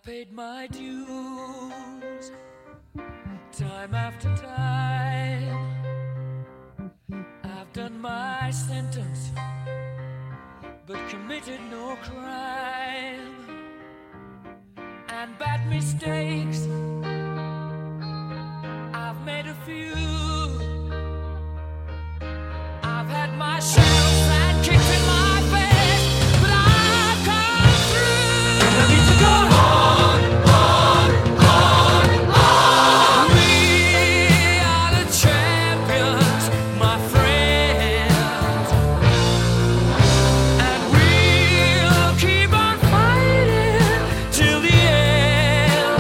paid my dues time after time. I've done my sentence, but committed no crime. And bad mistakes, I've made a few. I've had my share of sand kicked in my face, but I've come through. I need to go on, on, on, on. We are the champions, my friends, and we'll keep on fighting till the end.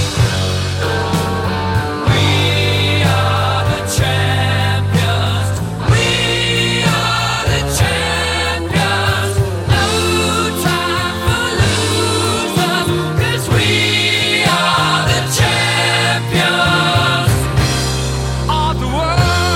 We are the champions. We are the champions. No time for losers, 'cause we are the champions of the world.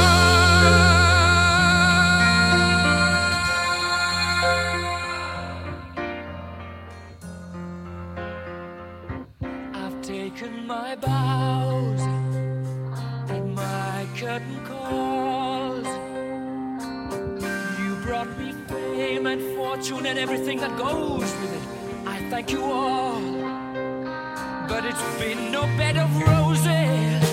I've taken my bows and my curtain calls. You brought me fame and fortune and everything that goes with it. I thank you all, but it's been no bed of roses.